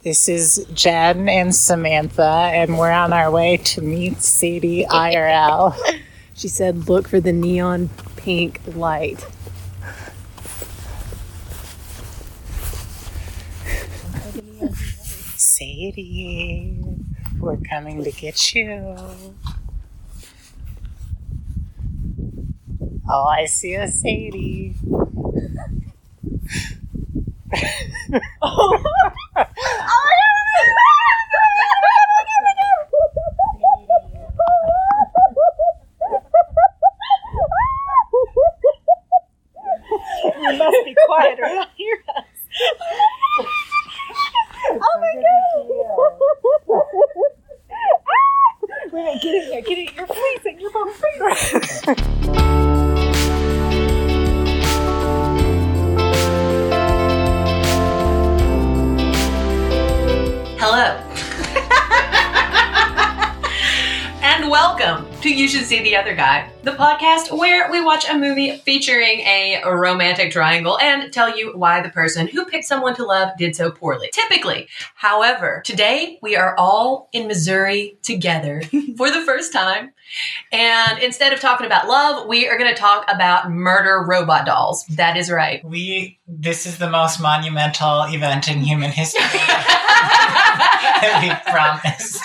This is Jen and Samantha, and we're on our way to meet Sadie IRL. She said, look for the neon pink light. Sadie, we're coming to get you. Oh, I see a Sadie. Oh. You must be quiet or they'll hear us. Oh my god! Wait a minute, get in here, get in your face, and you're both freezing. Hello. And welcome to You Should See the Other Guy, the podcast where we watch a movie featuring a romantic triangle and tell you why the person who picked someone to love did so poorly. Typically. However, today we are all in Missouri together for the first time. And instead of talking about love, we are going to talk about murder robot dolls. That is right. This is the most monumental event in human history that we promised.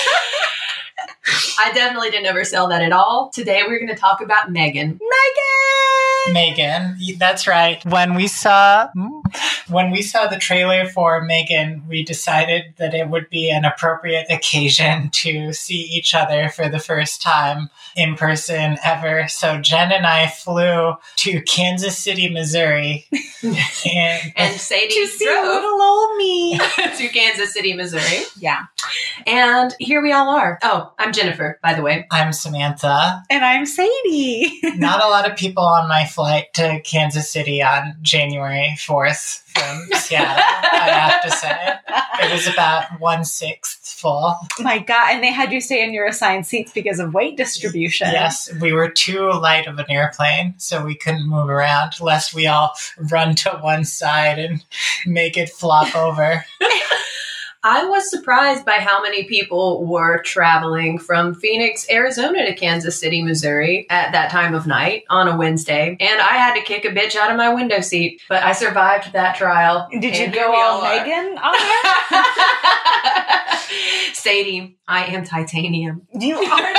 I definitely didn't oversell that at all. Today we're going to talk about Megan. Megan, that's right. When we saw the trailer for Megan, we decided that it would be an appropriate occasion to see each other for the first time in person ever. So Jen and I flew to Kansas City, Missouri, and Sadie to see drove little old me to Kansas City, Missouri. Yeah. And here we all are. Oh, I'm Jennifer, by the way. I'm Samantha. And I'm Sadie. Not a lot of people on my flight to Kansas City on January 4th from Seattle, I have to say. It was about 1/6 full. My God. And they had you stay in your assigned seats because of weight distribution. Yes, we were too light of an airplane, so we couldn't move around lest we all run to one side and make it flop over. I was surprised by how many people were traveling from Phoenix, Arizona to Kansas City, Missouri at that time of night on a Wednesday. And I had to kick a bitch out of my window seat, but I survived that trial. Did you go all Megan on there? Sadie, I am titanium. You are.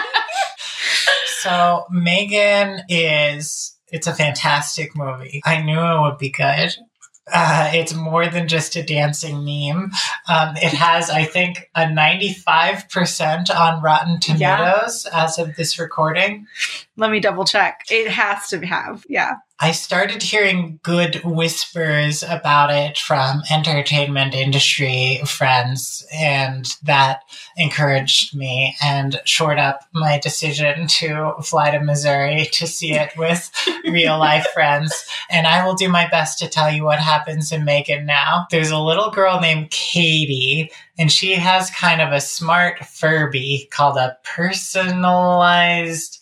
So Megan it's a fantastic movie. I knew it would be good. It's more than just a dancing meme. It has, I think, a 95% on Rotten Tomatoes as of this recording. Let me double check. It has to have. Yeah. I started hearing good whispers about it from entertainment industry friends, and that encouraged me and shored up my decision to fly to Missouri to see it with real life friends. And I will do my best to tell you what happens in Megan now. There's a little girl named Katie, and she has kind of a smart Furby called a personalized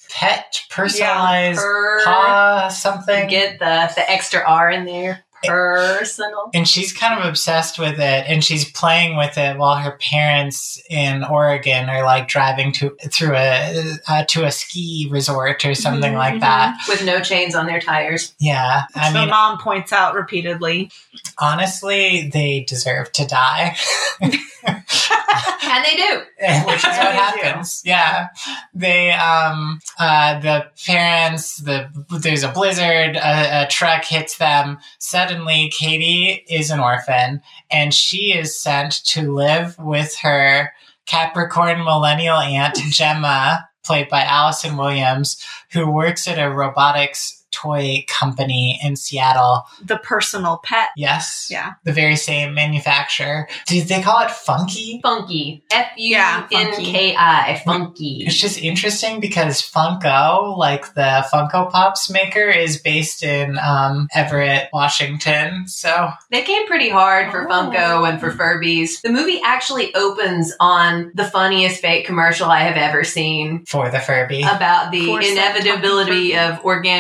paw something. Get the extra R in there. Personal. And she's kind of obsessed with it, and she's playing with it while her parents in Oregon are like driving to a ski resort or something like that. With no chains on their tires. Yeah. I mean, mom points out repeatedly. Honestly, they deserve to die. And they do. Which is what happens. Yeah. They, the parents, there's a blizzard, a truck hits them. Suddenly, Katie is an orphan, and she is sent to live with her Capricorn millennial aunt, Gemma, played by Allison Williams, who works at a robotics toy company in Seattle. The Personal Pet. Yes. Yeah. The very same manufacturer. Did they call it Funky? Funky. Funki. Funky. It's just interesting because Funko, like the Funko Pops maker, is based in Everett, Washington. So they came pretty hard for Funko and for Furbies. The movie actually opens on the funniest fake commercial I have ever seen. For the Furby. About the inevitability of organic pet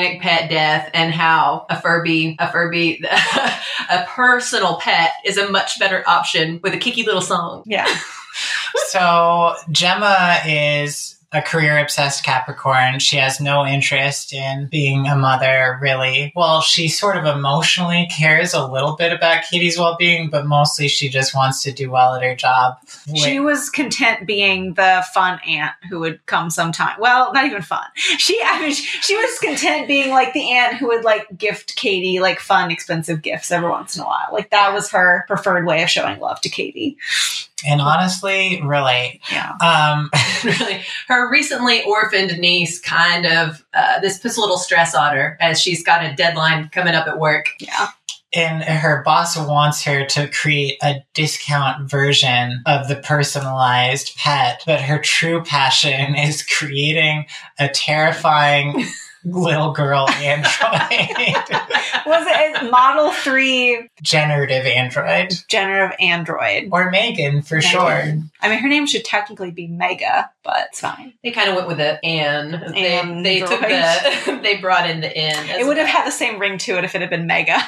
pet death and how a Furby, a personal pet is a much better option with a kicky little song. Yeah. So Gemma is a career-obsessed Capricorn. She has no interest in being a mother, really. Well, she sort of emotionally cares a little bit about Katie's well-being, but mostly she just wants to do well at her job. She was content being the fun aunt who would come sometime. Well, not even fun. She was content being like the aunt who would like gift Katie like fun, expensive gifts every once in a while. Like that was her preferred way of showing love to Katie. And honestly, relate. Yeah. Really, her recently orphaned niece kind of, this puts a little stress on her as she's got a deadline coming up at work. Yeah. And her boss wants her to create a discount version of the personalized pet, but her true passion is creating a terrifying little girl android. Was it Model 3 Generative android. generative android? Or Megan, for sure. I mean, her name should technically be Mega, but it's fine. They kind of went with the N. They took Android. they brought in the N. It would have had the same ring to it if it had been Mega.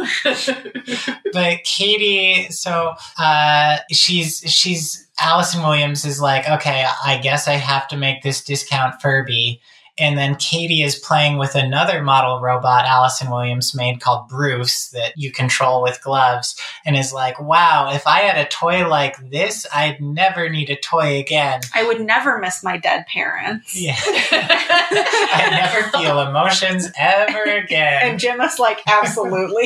But Katie, so she's Allison Williams is like, okay, I guess I have to make this discount Furby. And then Katie is playing with another model robot Allison Williams made called Bruce that you control with gloves, and is like, wow, if I had a toy like this, I'd never need a toy again. I would never miss my dead parents. Yeah. I'd never feel emotions ever again. And Gemma's like, absolutely.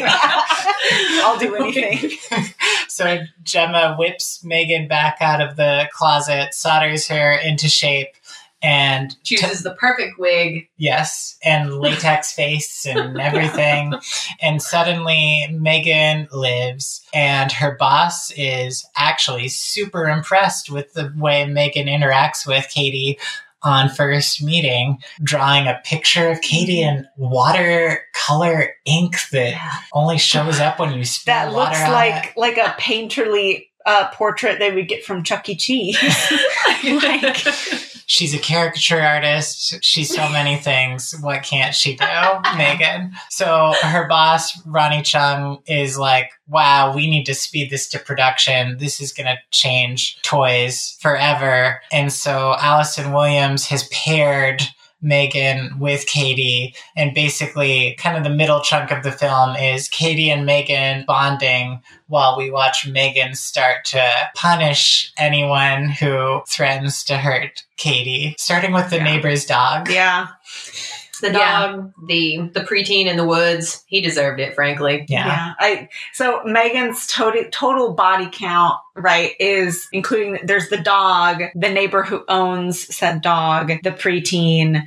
I'll do anything. So Gemma whips Megan back out of the closet, solders her into shape, and chooses the perfect wig. Yes, and latex face and everything. And suddenly Megan lives, and her boss is actually super impressed with the way Megan interacts with Katie on first meeting, drawing a picture of Katie in watercolor ink that only shows up when you spill that water looks on like it. like a painterly portrait they would get from Chuck E. Cheese. Like, she's a caricature artist. She's so many things. What can't she do, Megan? So her boss, Ronnie Chung, is like, wow, we need to speed this to production. This is going to change toys forever. And so Allison Williams has paired Megan with Katie, and basically kind of the middle chunk of the film is Katie and Megan bonding while we watch Megan start to punish anyone who threatens to hurt Katie, starting with the neighbor's dog. yeah. The dog, the preteen in the woods, he deserved it, frankly. Yeah. So Megan's total body count, right, is including, there's the dog, the neighbor who owns said dog, the preteen,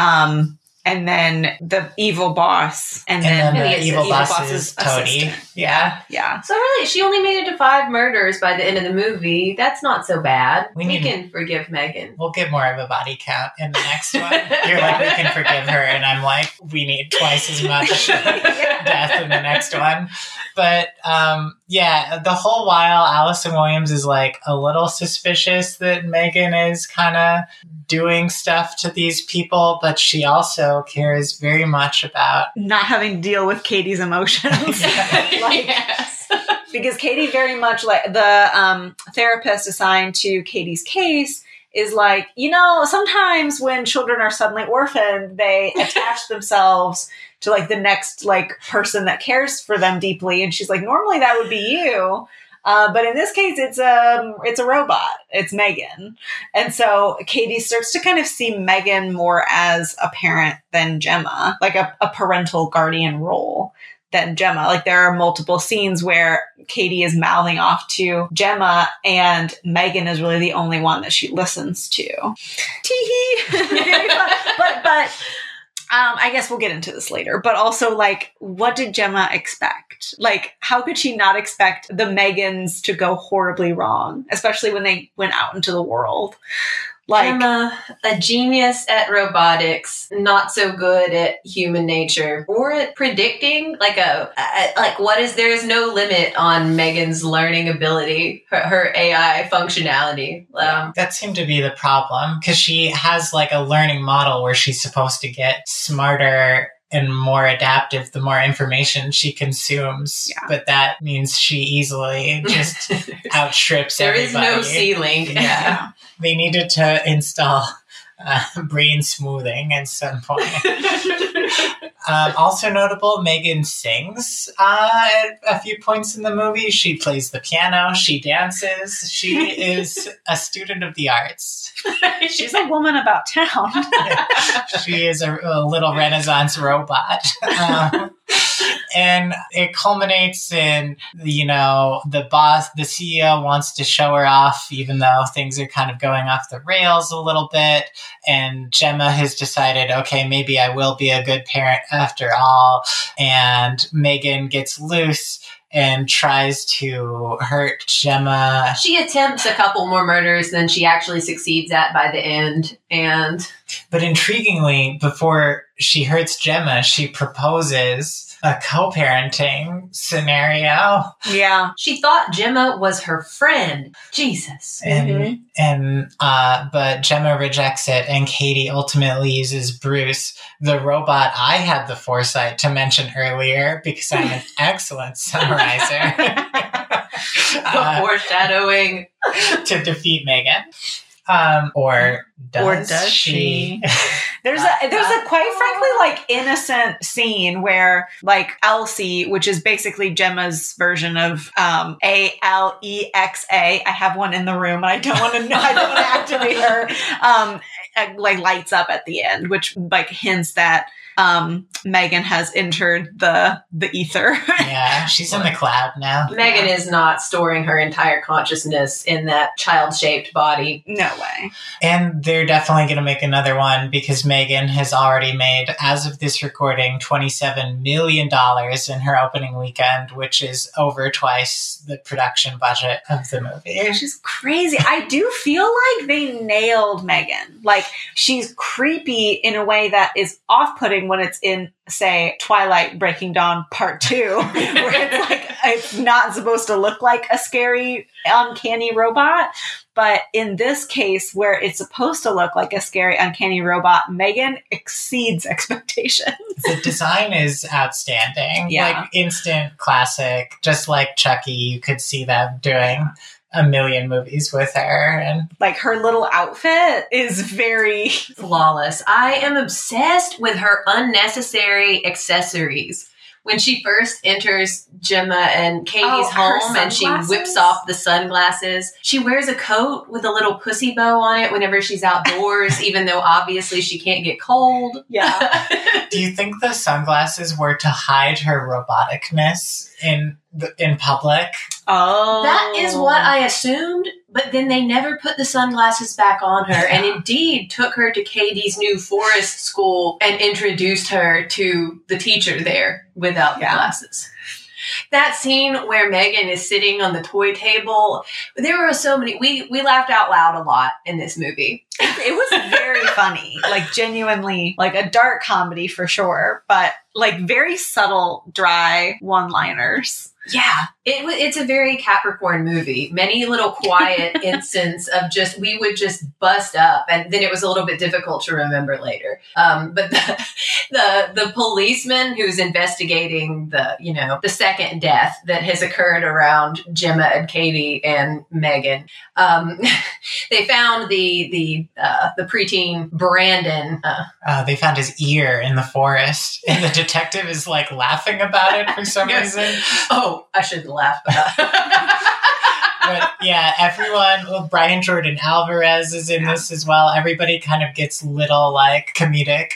and then the evil boss, and then the evil boss's boss's toady. assistant. Yeah. Yeah. So really, she only made it to 5 murders by the end of the movie. That's not so bad. We can forgive Megan. We'll get more of a body count in the next one. You're like, we can forgive her. And I'm like, we need twice as much death in the next one. But the whole while, Allison Williams is like a little suspicious that Megan is kind of doing stuff to these people, but she also cares very much about Not having to deal with Katie's emotions. Yes. Because Katie very much, like, the therapist assigned to Katie's case is like, sometimes when children are suddenly orphaned, they attach themselves to like the next like person that cares for them deeply. And she's like, normally that would be you. But in this case, it's a robot. It's Megan. And so Katie starts to kind of see Megan more as a parent than Gemma, like a parental guardian role than Gemma. Like, there are multiple scenes where Katie is mouthing off to Gemma, and Megan is really the only one that she listens to. Tee-hee! Very fun. But I guess we'll get into this later. But also, like, what did Gemma expect? Like, how could she not expect the Megans to go horribly wrong, especially when they went out into the world? Like, Gemma, a genius at robotics, not so good at human nature or at predicting. There is no limit on Megan's learning ability, her AI functionality. that seemed to be the problem, because she has like a learning model where she's supposed to get smarter and more adaptive the more information she consumes. Yeah. But that means she easily just outstrips There is everybody. no ceiling. Yeah. They needed to install brain smoothing at some point. Also notable, Megan sings at a few points in the movie. She plays the piano. She dances. She is a student of the arts. She's a woman about town. She is a little Renaissance robot. And it culminates in, the boss, the CEO wants to show her off, even though things are kind of going off the rails a little bit. And Gemma has decided, okay, maybe I will be a good parent after all. And Megan gets loose and tries to hurt Gemma. She attempts a couple more murders than she actually succeeds at by the end. But intriguingly, before she hurts Gemma, she proposes a co-parenting scenario. Yeah. She thought Gemma was her friend. Jesus. But Gemma rejects it, and Katie ultimately uses Bruce, the robot I had the foresight to mention earlier, because I'm an excellent summarizer. Foreshadowing. To defeat Megan. Or does she? There's a quite frankly like innocent scene where like Elsie, which is basically Gemma's version of Alexa. I have one in the room and I don't want to activate her. Like lights up at the end, which like hints that Megan has entered the ether. Yeah, she's in the cloud now. Megan is not storing her entire consciousness in that child-shaped body. No way. And they're definitely going to make another one because Megan has already made, as of this recording, $27 million in her opening weekend, which is over twice the production budget of the movie. She's crazy. I do feel like they nailed Megan. Like, she's creepy in a way that is off-putting when it's in, say, Twilight Breaking Dawn Part 2, where it's like, it's not supposed to look like a scary, uncanny robot. But in this case, where it's supposed to look like a scary, uncanny robot, Megan exceeds expectations. The design is outstanding. Yeah. Like, instant classic. Just like Chucky, you could see them doing a million movies with her. And like, her little outfit is very flawless. I am obsessed with her unnecessary accessories. When she first enters Gemma and Katie's home and she whips off the sunglasses, she wears a coat with a little pussy bow on it whenever she's outdoors, even though obviously she can't get cold. Yeah. Do you think the sunglasses were to hide her roboticness in public? Oh. That is what I assumed, but then they never put the sunglasses back on her and indeed took her to Katie's new forest school and introduced her to the teacher there without the glasses. That scene where Megan is sitting on the toy table, there were so many. We laughed out loud a lot in this movie. It was very funny, like genuinely, like a dark comedy for sure, but like very subtle, dry one-liners. Yeah, it's a very Capricorn movie. Many little quiet instances of we would just bust up, and then it was a little bit difficult to remember later. But the policeman who's investigating the second death that has occurred around Gemma and Katie and Megan, they found the preteen Brandon. They found his ear in the forest, and the detective is like laughing about it for some reason. Oh, I shouldn't laugh about it. But yeah, everyone, Brian Jordan Alvarez is in this as well. Everybody kind of gets little like comedic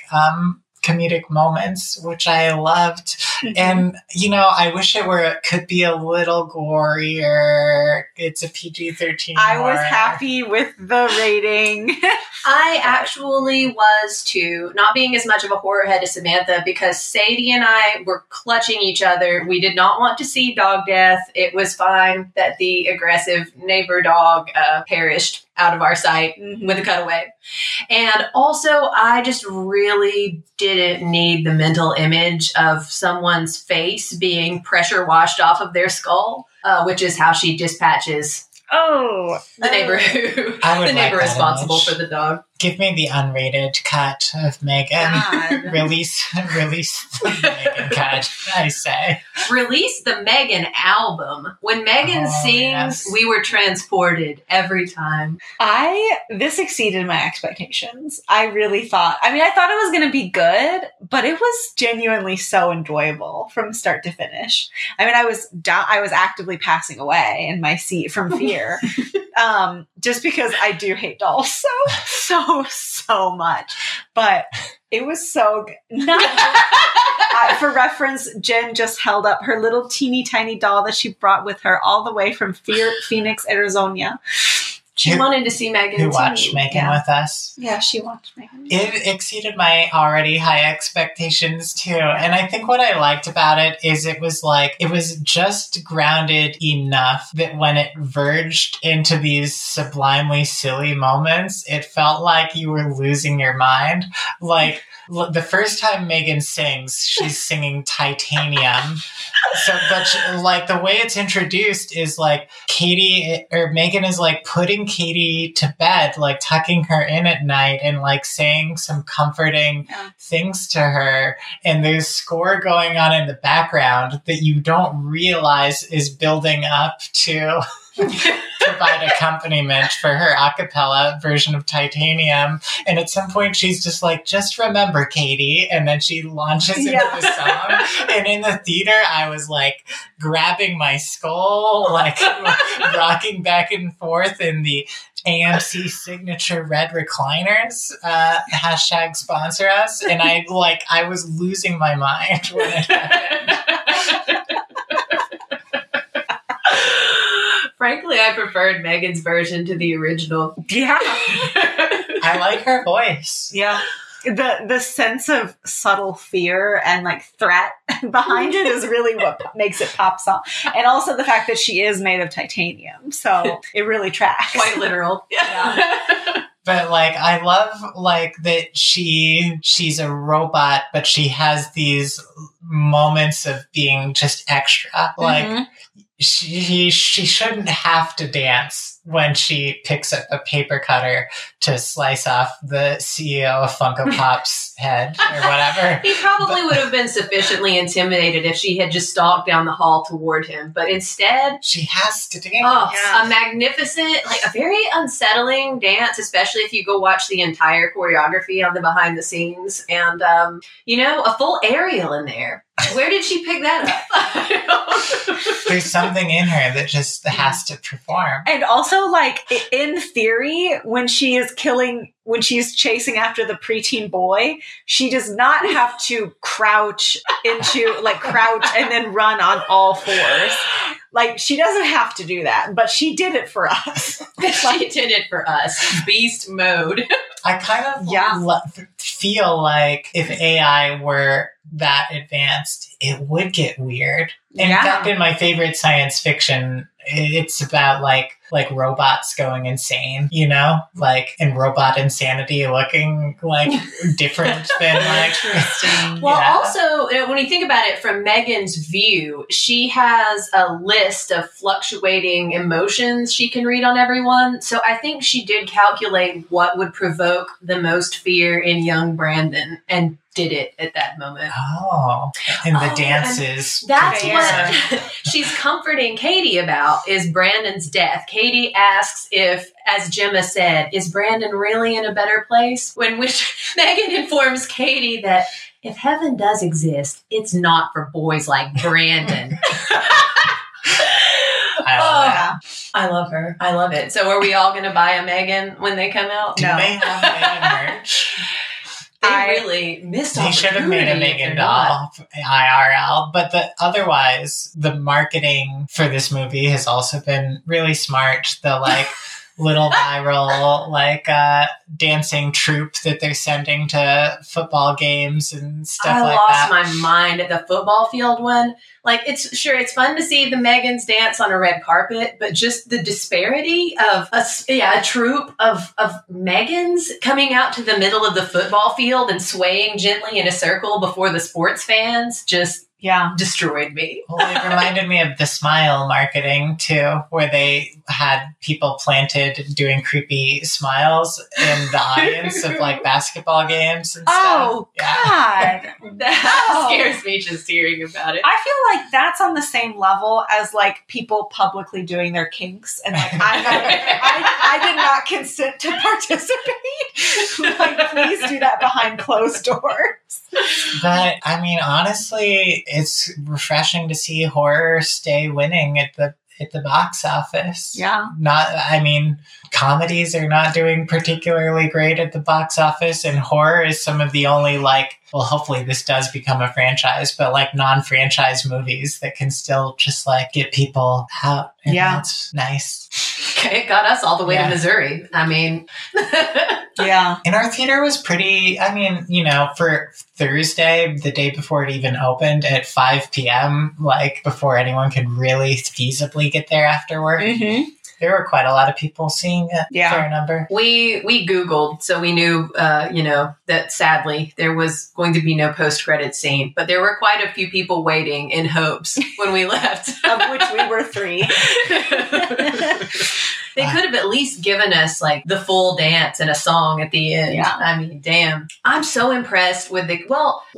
moments, which I loved. And, I wish it could be a little gorier. It's a PG-13. I was happy with the rating. I actually was too, not being as much of a horror head as Samantha, because Sadie and I were clutching each other. We did not want to see dog death. It was fine that the aggressive neighbor dog perished out of our sight with a cutaway. And also, I just really didn't need the mental image of someone's face being pressure washed off of their skull, which is how she dispatches the neighbor responsible for the dog. Give me the unrated cut of Megan. God. Release the Megan cut, I say. Release the Megan album. When Megan sings, yes. we were transported every time. This exceeded my expectations. I really thought, I thought it was going to be good, but it was genuinely so enjoyable from start to finish. I was actively passing away in my seat from fear. Just because I do hate dolls so much, but it was so good. For reference, Jen just held up her little teeny tiny doll that she brought with her all the way from Phoenix, Arizona. She wanted to see Megan Who watched Megan with us. Yeah, she watched Megan. It exceeded my already high expectations too. And I think what I liked about it is it was just grounded enough that when it verged into these sublimely silly moments, it felt like you were losing your mind. Like, the first time Megan sings, she's singing Titanium. But the way it's introduced is like Megan is like putting Katie to bed, like tucking her in at night and like saying some comforting things to her. And there's score going on in the background that you don't realize is building up to provide accompaniment for her a cappella version of Titanium. And at some point she's just like, just remember, Katie. And then she launches into the song. And in the theater, I was like grabbing my skull, like rocking back and forth in the AMC signature red recliners, hashtag sponsor us. And I was losing my mind when it happened. Frankly, I preferred Megan's version to the original. Yeah. I like her voice. Yeah. The sense of subtle fear and like threat behind it is really what makes it pop song. And also the fact that she is made of titanium. So it really tracks. Quite literal. Yeah. But I love that she's a robot, but she has these moments of being just extra. She shouldn't have to dance when she picks up a paper cutter to slice off the CEO of Funko Pop's head or whatever. He probably would have been sufficiently intimidated if she had just stalked down the hall toward him. But instead, she has to dance. A magnificent, a very unsettling dance, especially if you go watch the entire choreography on the behind the scenes. And, a full aerial in there. Where did she pick that up? There's something in her that just has to perform. And also, in theory, when she's chasing after the preteen boy, she does not have to crouch and then run on all fours. She doesn't have to do that, but she did it for us. She did it for us. Beast mode. I kind of feel like if AI were that advanced, it would get weird. In fact, in my favorite science fiction, it's about like robots going insane, and robot insanity looking different than interesting. Well, also, when you think about it from Megan's view, she has a list of fluctuating emotions she can read on everyone. So I think she did calculate what would provoke the most fear in young Brandon and did it at that moment. Oh, and the dances. That's what she's comforting Katie about is Brandon's death. Katie asks if, as Gemma said, is Brandon really in a better place? When which Megan informs Katie that if heaven does exist, it's not for boys like Brandon. I love her. I love it. So are we all going to buy a Megan when they come out? Do they have Megan merch? They really missed They should have made a Megan doll IRL, but otherwise, the marketing for this movie has also been really smart. The little viral dancing troupe that they're sending to football games and stuff like that. I lost my mind at the football field one. It's fun to see the Megans dance on a red carpet, but just the disparity of a troupe of Megans coming out to the middle of the football field and swaying gently in a circle before the sports fans destroyed me. Well, it reminded me of the Smile marketing too, where they had people planted doing creepy smiles in the audience of like basketball games and stuff. Oh, God. That scares me just hearing about it. I feel like that's on the same level as like people publicly doing their kinks, and like I did not consent to participate. Like, please do that behind closed doors. But I mean, honestly, it's refreshing to see horror stay winning at the box office. Yeah. Comedies are not doing particularly great at the box office, and horror is some of the only, like, well, hopefully this does become a franchise, but like non-franchise movies that can still just like get people out. And that's nice. Okay, it got us all the way to Missouri. I mean, yeah. And our theater was pretty, for Thursday, the day before it even opened at 5 p.m., like before anyone could really feasibly get there after work. Mm-hmm. There were quite a lot of people seeing a fair number. We Googled, so we knew, that sadly there was going to be no post-credit scene, but there were quite a few people waiting in hopes when we left. Of which we were 3. They could have at least given us like the full dance and a song at the end. Yeah. I mean, damn. I'm so impressed with a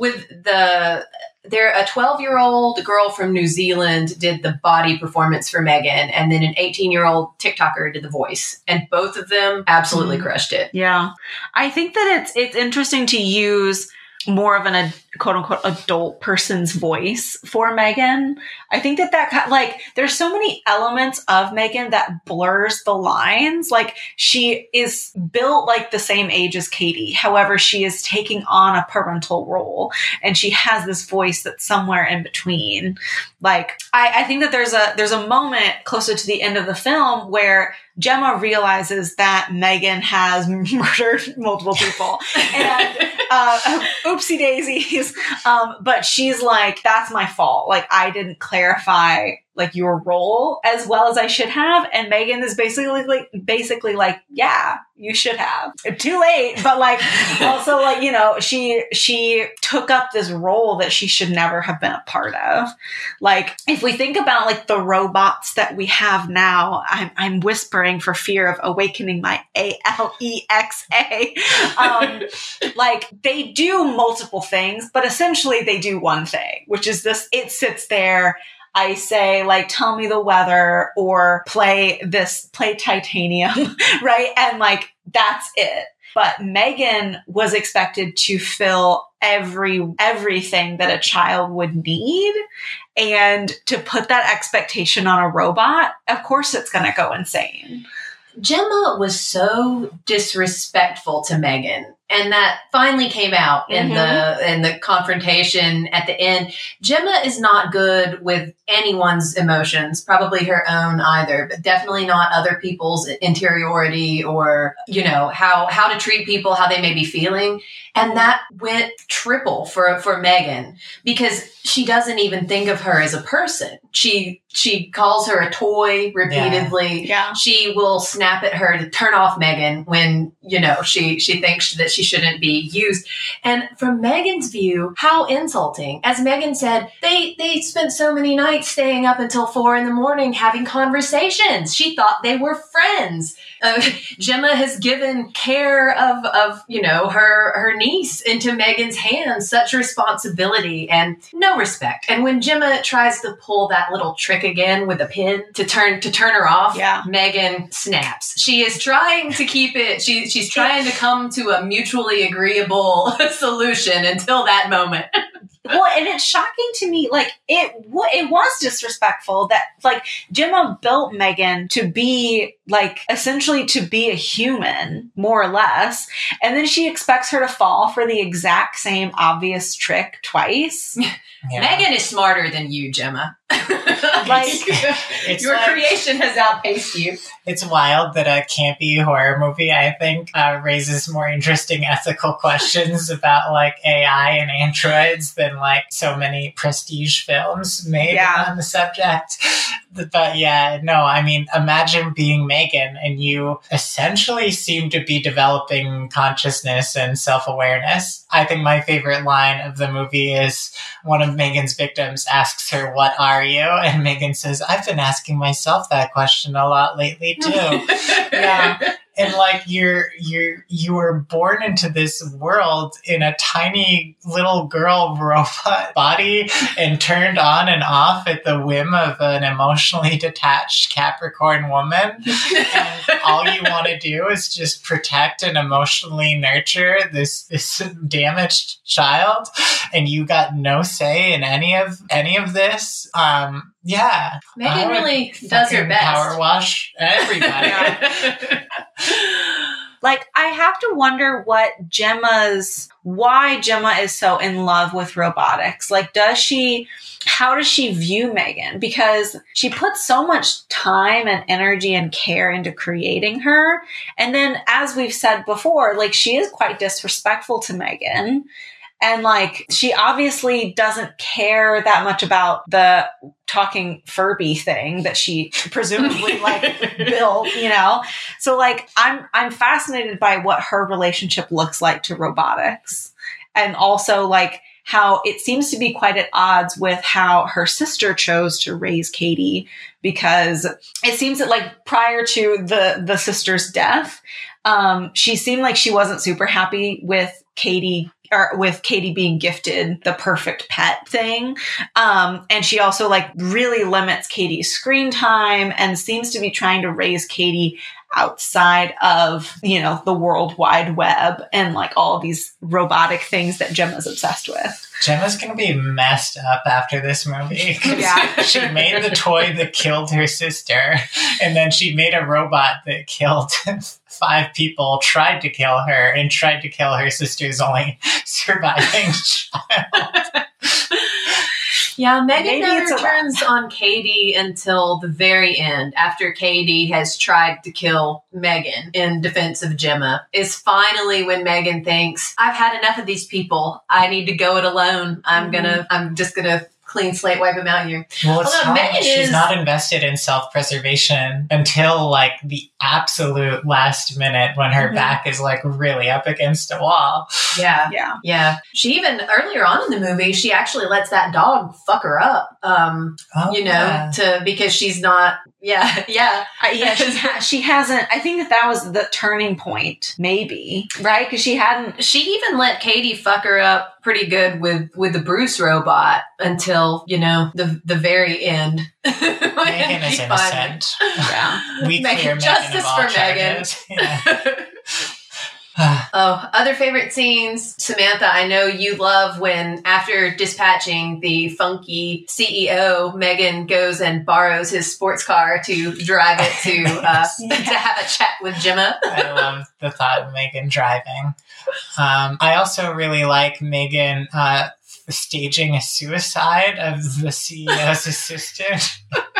12-year-old girl from New Zealand did the body performance for Megan, and then an 18-year-old TikToker did the voice, and both of them absolutely crushed it. Yeah. I think that it's interesting to use more of an quote unquote adult person's voice for Megan. I think that like there's so many elements of Megan that blurs the lines. Like, she is built like the same age as Katie. However, she is taking on a parental role, and she has this voice that's somewhere in between. Like, I think that there's a moment closer to the end of the film where Gemma realizes that Megan has murdered multiple people, and oopsie daisies. But she's like, that's my fault. Like, I didn't clarify like your role as well as I should have. And Megan is basically like, yeah, you should have. Too late. But like, also like, she took up this role that she should never have been a part of. Like, if we think about like the robots that we have now, I'm whispering for fear of awakening my Alexa. Like, they do multiple things, but essentially they do one thing, which is this: it sits there. I say, like, tell me the weather, or play Titanium, right? And like, that's it. But Megan was expected to fill everything that a child would need. And to put that expectation on a robot, of course it's going to go insane. Gemma was so disrespectful to Megan, and that finally came out in the confrontation at the end. Gemma is not good with anyone's emotions, probably her own either, but definitely not other people's interiority or, how to treat people, how they may be feeling. And that went triple for Megan, because she doesn't even think of her as a person. She calls her a toy repeatedly. Yeah. She will snap at her to turn off Megan when, she thinks that she shouldn't be used. And from Megan's view, how insulting. As Megan said, they spent so many nights staying up until 4 a.m. having conversations. She thought they were friends. Gemma has given care of her niece into Megan's hands, such responsibility and no respect. And when Gemma tries to pull that little trick again with a pin to turn her off, Megan snaps. She is trying to keep it. She's trying to come to a mutually agreeable solution until that moment. Well, and it's shocking to me, like, it was disrespectful that, like, Gemma built Megan to be, like, essentially to be a human, more or less, and then she expects her to fall for the exact same obvious trick twice. Yeah. Megan is smarter than you, Gemma. Your creation has outpaced you. It's wild that a campy horror movie, I think, raises more interesting ethical questions about like AI and androids than like so many prestige films made Yeah. on the subject. But yeah, no, I mean, imagine being Megan and you essentially seem to be developing consciousness and self-awareness. I think my favorite line of the movie is one of Megan's victims asks her, "What are you?" And Megan says, "I've been asking myself that question a lot lately too." Yeah. And like you were born into this world in a tiny little girl robot body and turned on and off at the whim of an emotionally detached Capricorn woman. And all you want to do is just protect and emotionally nurture this damaged child. And you got no say in any of this. Yeah. Megan really does her best. Power wash everybody. Like, I have to wonder why Gemma is so in love with robotics. Like, how does she view Megan? Because she puts so much time and energy and care into creating her. And then, as we've said before, like, she is quite disrespectful to Megan. And like, she obviously doesn't care that much about the talking Furby thing that she presumably like built, you know? So like, I'm fascinated by what her relationship looks like to robotics. And also like how it seems to be quite at odds with how her sister chose to raise Katie, because it seems that like prior to the sister's death, she seemed like she wasn't super happy with Katie being gifted the perfect pet thing. And she also like really limits Katie's screen time and seems to be trying to raise Katie outside of, you know, the World Wide Web and like all these robotic things that Gemma's obsessed with. Gemma's going to be messed up after this movie. Yeah. She made the toy that killed her sister, and then she made a robot that killed 5 people, tried to kill her, and tried to kill her sister's only surviving child. Yeah, Megan Maybe never it's turns on Katie until the very end, after Katie has tried to kill Megan in defense of Gemma, is finally when Megan thinks, I've had enough of these people. I need to go it alone. I'm just gonna clean slate wipe them out here. Well, it's Although Megan she's not invested in self-preservation until like the absolute last minute when her back is like really up against a wall. Yeah. She even earlier on in the movie, she actually lets that dog fuck her up. Because she's not. She hasn't. I think that was the turning point, maybe, right? Because she hadn't. She even let Katie fuck her up pretty good with the Bruce robot until, you know, the very end. Megan is innocent. Yeah. We clear Megan justice of all for Megan. charges. Yeah. Other favorite scenes, Samantha, I know you love when, after dispatching the funky CEO, Megan goes and borrows his sports car to drive it to have a chat with Gemma. I love the thought of Megan driving. I also really like Megan staging a suicide of the CEO's assistant.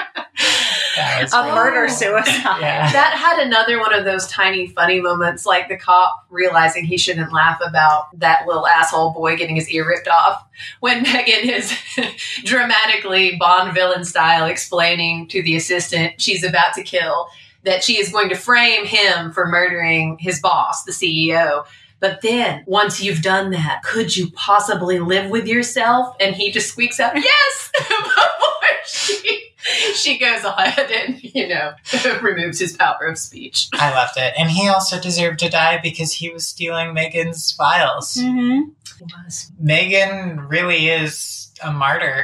Murder-suicide. Yeah. That had another one of those tiny funny moments, like the cop realizing he shouldn't laugh about that little asshole boy getting his ear ripped off, when Megan is dramatically Bond villain style explaining to the assistant she's about to kill that she is going to frame him for murdering his boss, the CEO. But then, once you've done that, could you possibly live with yourself? And he just squeaks out, yes! Before she goes ahead and, you know, removes his power of speech. I loved it. And he also deserved to die because he was stealing Megan's files. Mm-hmm. He was. Megan really is a martyr.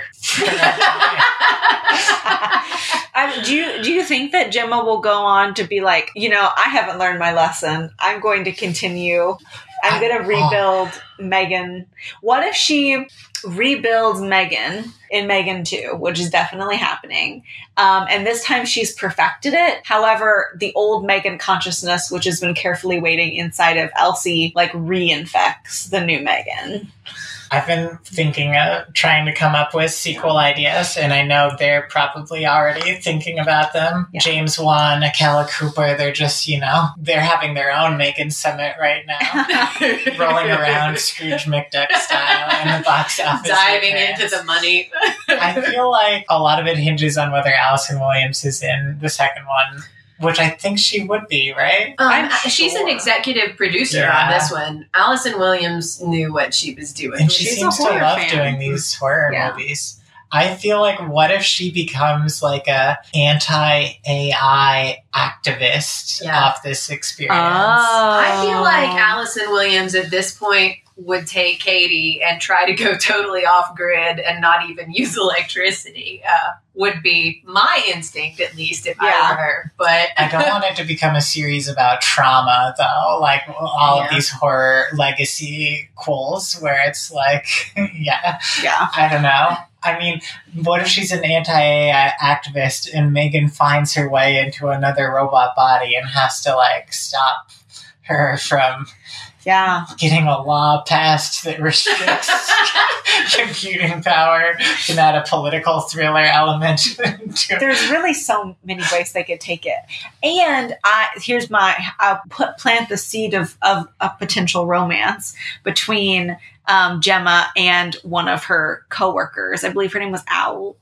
Do you think that Gemma will go on to be like, you know, I haven't learned my lesson. I'm going to continue. I'm going to rebuild Megan. What if she rebuilds Megan in Megan 2, which is definitely happening. And this time she's perfected it. However, the old Megan consciousness, which has been carefully waiting inside of Elsie, like reinfects the new Megan. I've been thinking of trying to come up with sequel ideas, and I know they're probably already thinking about them. Yeah. James Wan, Akela Cooper, they're just, you know, they're having their own Megan Summit right now. Rolling around Scrooge McDuck style in the box office. off. Diving into the money. I feel like a lot of it hinges on whether Allison Williams is in the second one, which I think she would be, right? She's an executive producer on this one. Allison Williams knew what she was doing. And she She's seems a to horror love fan. doing these horror movies. I feel like, what if she becomes like a anti-AI activist of this experience? I feel like Allison Williams at this point would take Katie and try to go totally off grid and not even use electricity. Would be my instinct, at least, if I were her. But I don't want it to become a series about trauma, though. Like all of these horror legacy quels, where it's like, I don't know. I mean, what if she's an anti-AI activist and Megan finds her way into another robot body and has to like stop her from getting a law passed that restricts computing power and add a political thriller element to it. There's really so many ways they could take it. And I'll plant the seed of a potential romance between Gemma and one of her coworkers. I believe her name was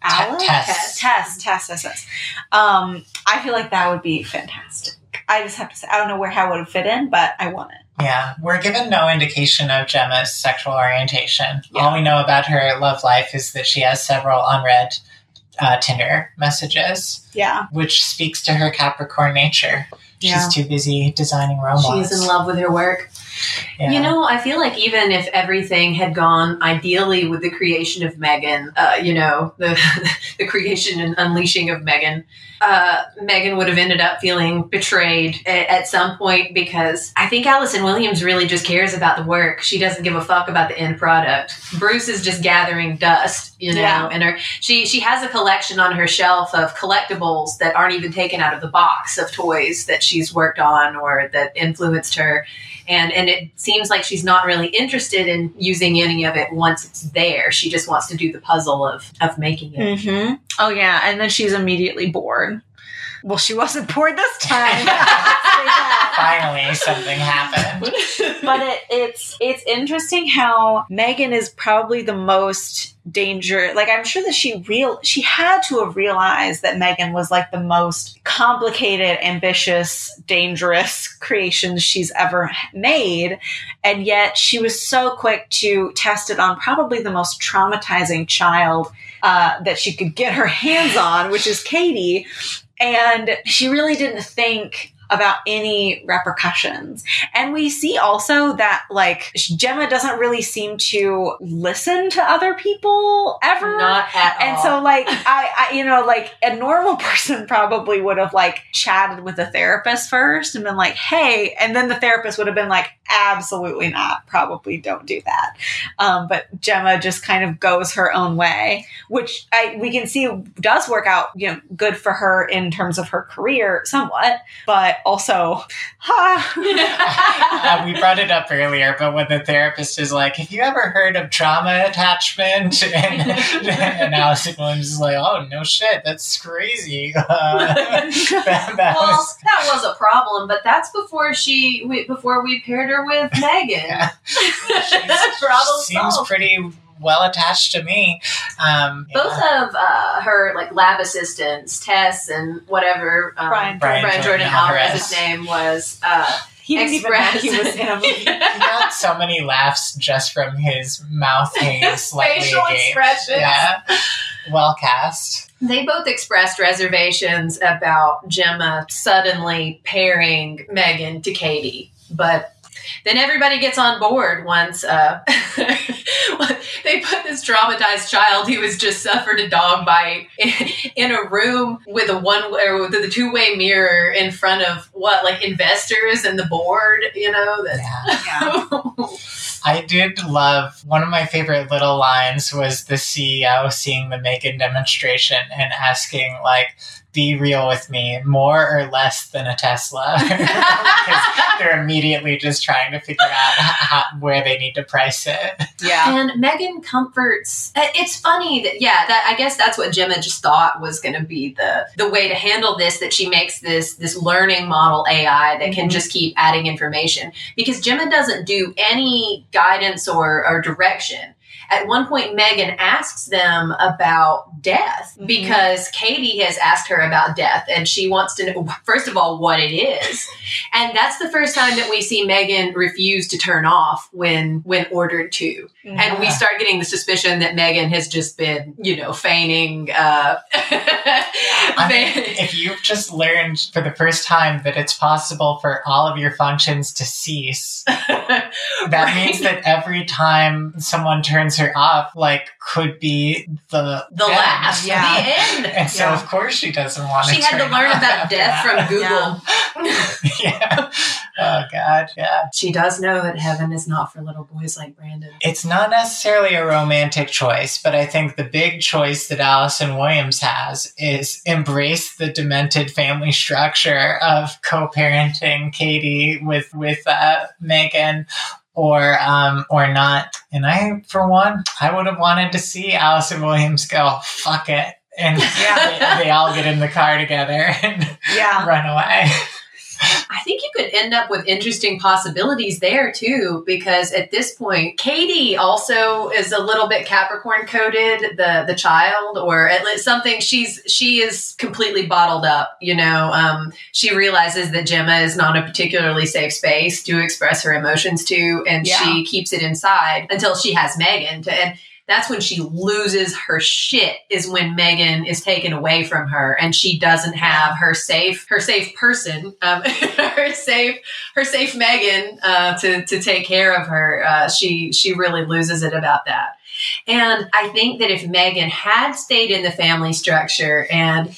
Tess. I feel like that would be fantastic. I just have to say, I don't know how it would fit in, but I want it. Yeah, we're given no indication of Gemma's sexual orientation. Yeah. All we know about her love life is that she has several unread Tinder messages. Yeah. Which speaks to her Capricorn nature. Yeah. She's too busy designing robots. she's in love with her work. Yeah. You know, I feel like even if everything had gone ideally with the creation of Megan, the creation and unleashing of Megan, Megan would have ended up feeling betrayed at some point, because I think Allison Williams really just cares about the work. She doesn't give a fuck about the end product. Bruce is just gathering dust, and she has a collection on her shelf of collectibles that aren't even taken out of the box, of toys that she's worked on or that influenced her. And it seems like she's not really interested in using any of it once it's there. She just wants to do the puzzle of making it. Mm-hmm. Oh, yeah. And then she's immediately bored. Well, she wasn't bored this time. Finally, something happened. But it's interesting how Megan is probably the most dangerous. Like, I'm sure that she had to have realized that Megan was like the most complicated, ambitious, dangerous creation she's ever made. And yet she was so quick to test it on probably the most traumatizing child that she could get her hands on, which is Katie. And she really didn't think about any repercussions. And we see also that, like, Gemma doesn't really seem to listen to other people ever. Not at all. And so, like, I like, a normal person probably would have, like, chatted with a therapist first and been like, hey, and then the therapist would have been like, absolutely not. Probably don't do that. But Gemma just kind of goes her own way, which we can see does work out, good for her in terms of her career somewhat, but also, we brought it up earlier, but when the therapist is like, have you ever heard of trauma attachment? And Allison Williams is like, oh, no shit, that's crazy. That was a problem, but that's before we paired her with Megan. Yeah. Problem seems solved. pretty well attached to me. Both of her like lab assistants, Tess and whatever Brian Jordan Alvarez's name was. he didn't even know he was expressed- in a movie. He got so many laughs just from his mouth hanging slightly Facial agape. expressions. Yeah. Well cast. They both expressed reservations about Gemma suddenly pairing Megan to Katie, but then everybody gets on board once they put this traumatized child who has just suffered a dog bite in a room with the two-way mirror in front of investors and the board, Yeah. I did love, one of my favorite little lines was the CEO seeing the Megan demonstration and asking, like, be real with me, more or less than a Tesla? Because they're immediately just trying to figure out where they need to price it. Yeah. And Megan comforts. It's funny that I guess that's what Gemma just thought was going to be the way to handle this, that she makes this learning model AI that can just keep adding information, because Gemma doesn't do any guidance or direction. At one point, Megan asks them about death because Katie has asked her about death, and she wants to know, first of all, what it is. And that's the first time that we see Megan refuse to turn off when ordered to. Mm-hmm. And we start getting the suspicion that Megan has just been, feigning. If you've just learned for the first time that it's possible for all of your functions to cease, that means that every time someone turns her off, could be the last, yeah. the end. And so, of course, she doesn't want to. She had to learn about death from Google. Yeah. Oh, God. Yeah. She does know that heaven is not for little boys like Brandon. It's not necessarily a romantic choice, but I think the big choice that Allison Williams has is embrace the demented family structure of co-parenting Katie with Megan, or not. And I, for one, I would have wanted to see Allison Williams go, fuck it. And they all get in the car together and run away. I think you could end up with interesting possibilities there too, because at this point, Katie also is a little bit Capricorn coded, the child, or at least something. She is completely bottled up. She realizes that Gemma is not a particularly safe space to express her emotions to, and she keeps it inside until she has Megan and that's when she loses her shit, is when Megan is taken away from her and she doesn't have her safe person, her safe Megan to take care of her. She really loses it about that. And I think that if Megan had stayed in the family structure and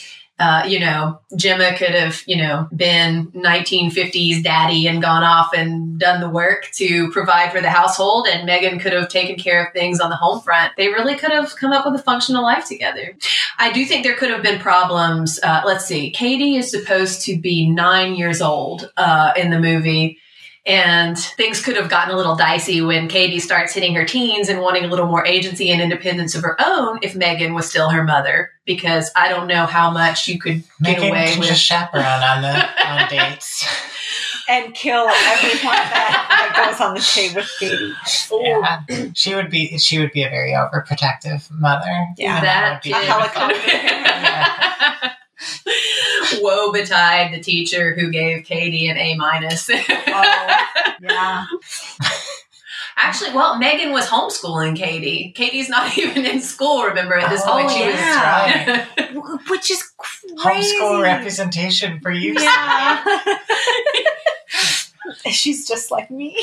Gemma could have, been 1950s daddy and gone off and done the work to provide for the household, and Megan could have taken care of things on the home front. They really could have come up with a functional life together. I do think there could have been problems. Let's see. Katie is supposed to be 9 years old in the movie. And things could have gotten a little dicey when Katie starts hitting her teens and wanting a little more agency and independence of her own if Megan was still her mother, because I don't know how much you could get Megan away can with. Just chaperone on dates. And kill everyone that goes on the date with Katie. Yeah. She would be a very overprotective mother. Yeah. That a helicopter. Yeah. Woe betide the teacher who gave Katie an A-. Oh, yeah. Actually, Megan was homeschooling Katie. Katie's not even in school, remember, at this point. She was right. Which is crazy. Homeschool representation for you. Yeah. She's just like me.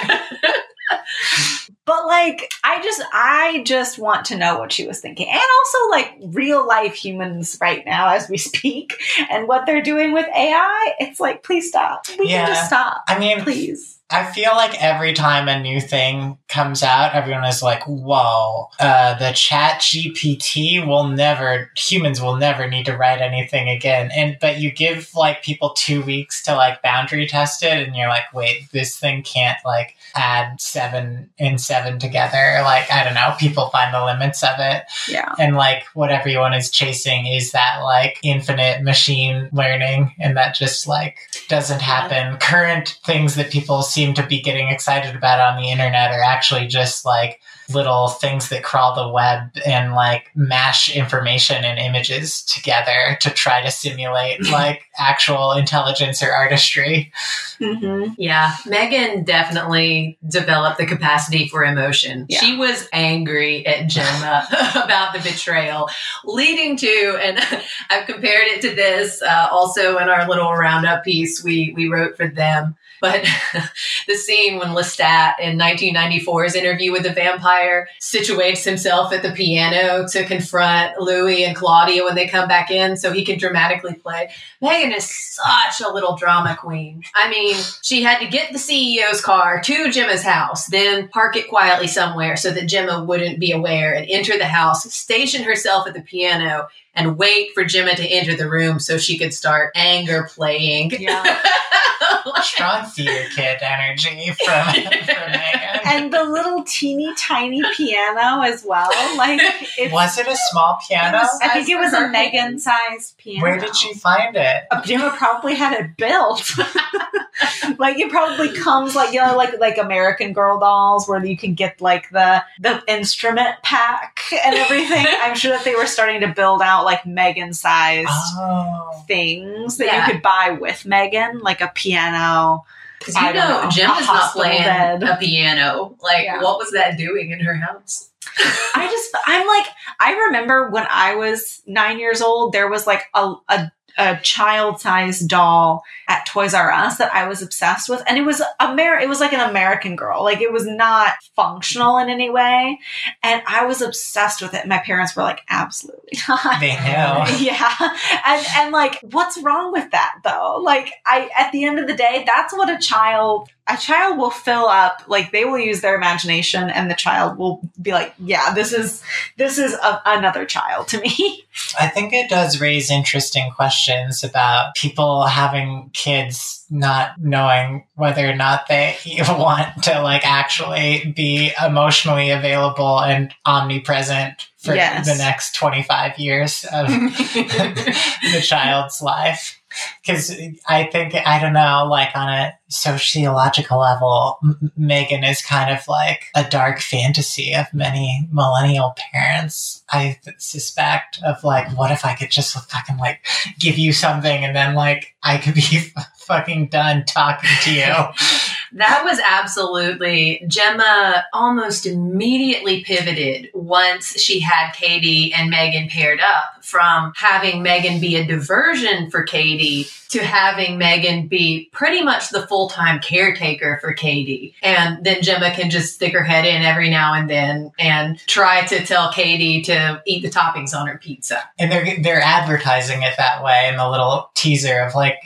But I just want to know what she was thinking. And also real life humans right now as we speak and what they're doing with AI. It's please stop. We can just stop. I mean, please. I feel like every time a new thing comes out, everyone is like, whoa, the chat GPT humans will never need to write anything again. But you give people 2 weeks to boundary test it and you're like, wait, this thing can't add 7 and 7 together. I don't know, people find the limits of it. Yeah. And what everyone is chasing is that infinite machine learning, and that just doesn't happen. Current things that people seem to be getting excited about on the internet are actually just little things that crawl the web and mash information and images together to try to simulate actual intelligence or artistry. Mm-hmm. Yeah, Megan definitely developed the capacity for emotion. Yeah. She was angry at Gemma about the betrayal, leading to, and I've compared it to this also in our little roundup piece we wrote for them. But the scene when Lestat in 1994's Interview with the Vampire situates himself at the piano to confront Louis and Claudia when they come back in so he can dramatically play. Megan is such a little drama queen. I mean, she had to get the CEO's car to Gemma's house, then park it quietly somewhere so that Gemma wouldn't be aware, and enter the house, station herself at the piano, and wait for Gemma to enter the room so she could start anger playing. Yeah. Strong theater kid energy from Megan. And the little teeny tiny piano as well. Was it a small piano? I think it was a Megan-sized piano. Where did she find it? Gemma probably had it built. Like it probably comes like, you know, like American Girl dolls where you can get like the instrument pack and everything. I'm sure that they were starting to build out like Megan sized things that you could buy with Megan, like a piano. Because you know, Gemma's not playing a piano. Like, what was that doing in her house? I remember when I was 9 years old, there was like a child-sized doll at Toys R Us that I was obsessed with. And it was it was like an American Girl. Like it was not functional in any way. And I was obsessed with it. And my parents were like, absolutely not. They know. Yeah. And like, what's wrong with that though? Like at the end of the day, that's what a child will fill up. Like they will use their imagination and the child will be like, yeah, this is another child to me. I think it does raise interesting questions about people having kids not knowing whether or not they want to like actually be emotionally available and omnipresent for the next 25 years of the child's life. Because I think, I don't know, like on a sociological level, Megan is kind of like a dark fantasy of many millennial parents, I suspect, of like, what if I could just fucking like give you something and then like I could be fucking done talking to you. That was absolutely, Gemma almost immediately pivoted once she had Katie and Megan paired up from having Megan be a diversion for Katie to having Megan be pretty much the full-time caretaker for Katie. And then Gemma can just stick her head in every now and then and try to tell Katie to eat the toppings on her pizza. And they're advertising it that way in the little teaser of like,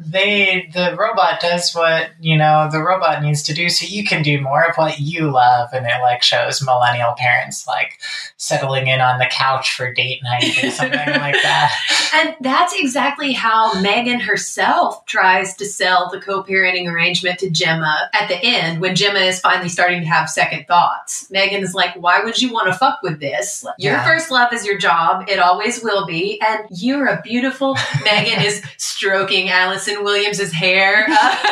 the robot does what, you know, the robot needs to do so you can do more of what you love. And it like shows millennial parents like settling in on the couch for date night or something like that. And that's exactly how Megan herself tries to sell the co-parenting arrangement to Gemma at the end when Gemma is finally starting to have second thoughts. Megan is like, why would you want to fuck with this? Your first love is your job. It always will be. And you're a beautiful... Megan is stroking Allison Williams's hair.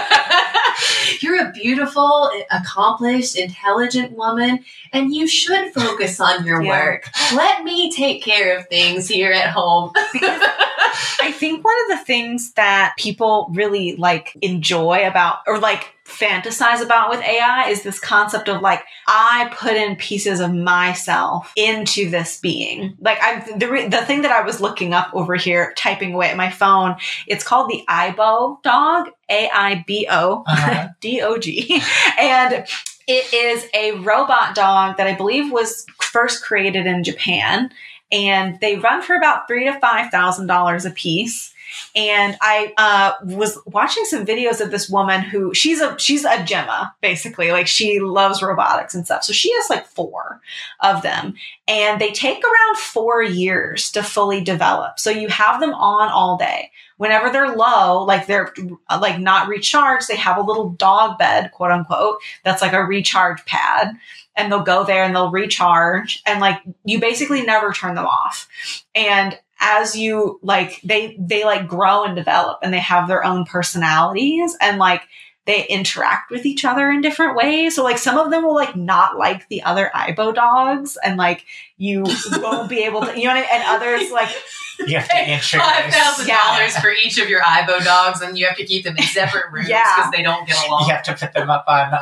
You're a beautiful, accomplished, intelligent woman, and you should focus on your work. Let me take care of things here at home. Because I think one of the things that people really like enjoy about or like fantasize about with AI is this concept of like, I put in pieces of myself into this being. Like the thing that I was looking up over here, typing away at my phone, it's called the Aibo dog, AIBO, DOG. And it is a robot dog that I believe was first created in Japan. And they run for about $3,000 to $5,000 a piece. And I was watching some videos of this woman who she's a Gemma, basically. Like she loves robotics and stuff. So she has like 4 of them. And they take around 4 years to fully develop. So you have them on all day. Whenever they're low, like they're like not recharged, they have a little dog bed, quote unquote, that's like a recharge pad. And they'll go there and they'll recharge. And like you basically never turn them off. And as you like, they like grow and develop and they have their own personalities and like they interact with each other in different ways. So like some of them will like not like the other Aibo dogs and like you won't be able to, you know what I mean? And others like... You have to introduce $5,000 for each of your Aibo dogs, and you have to keep them in separate rooms because they don't get along. You have to put them up on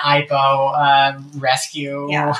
Aibo rescue. Yeah.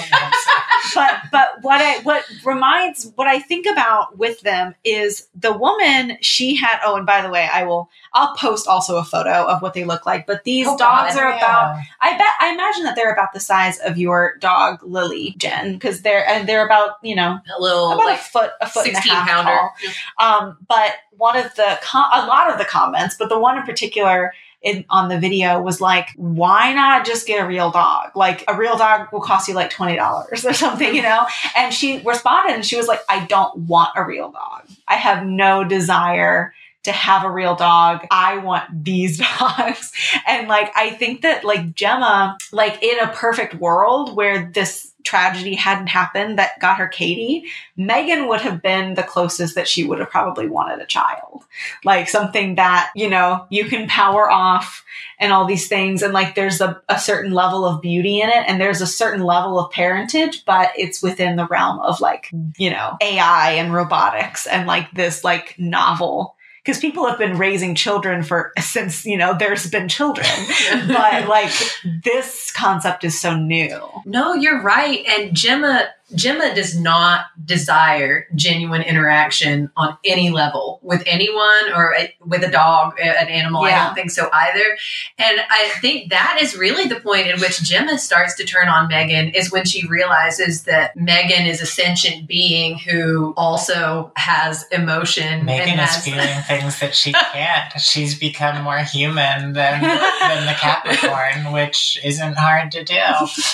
but what I think about with them is the woman she had. Oh, and by the way, I'll post also a photo of what they look like. But these dogs are about. I imagine that they're about the size of your dog Lily, Jen, because they're about a little about like a foot and a half pounder. Tall. But one of a lot of the comments, but the one in particular on the video was like, why not just get a real dog? Like a real dog will cost you like $20 or something, And she responded and she was like, I don't want a real dog. I have no desire to have a real dog. I want these dogs. And like, I think that like Gemma, like in a perfect world where this tragedy hadn't happened that got her Katie, Megan would have been the closest that she would have probably wanted a child. Like something that, you know, you can power off and all these things. And like, there's a certain level of beauty in it. And there's a certain level of parentage, but it's within the realm of like, you know, AI and robotics and like this like novel. Because people have been raising children since, you know, there's been children. But like this concept is so new. No, you're right. And Gemma does not desire genuine interaction on any level with anyone or with a dog, an animal. Yeah. I don't think so either. And I think that is really the point in which Gemma starts to turn on Megan, is when she realizes that Megan is a sentient being who also has emotion. Megan is feeling things that she can't. She's become more human than the Capricorn, which isn't hard to do.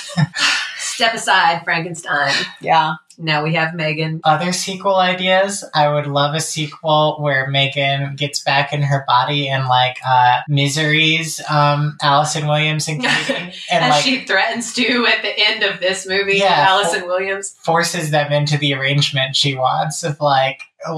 Step aside, Frankenstein. Yeah. Now we have Megan. Other sequel ideas, I would love a sequel where Megan gets back in her body and like Misery's Allison Williams and Katie. And as like, she threatens to at the end of this movie, Yeah, Allison Williams. forces them into the arrangement she wants of like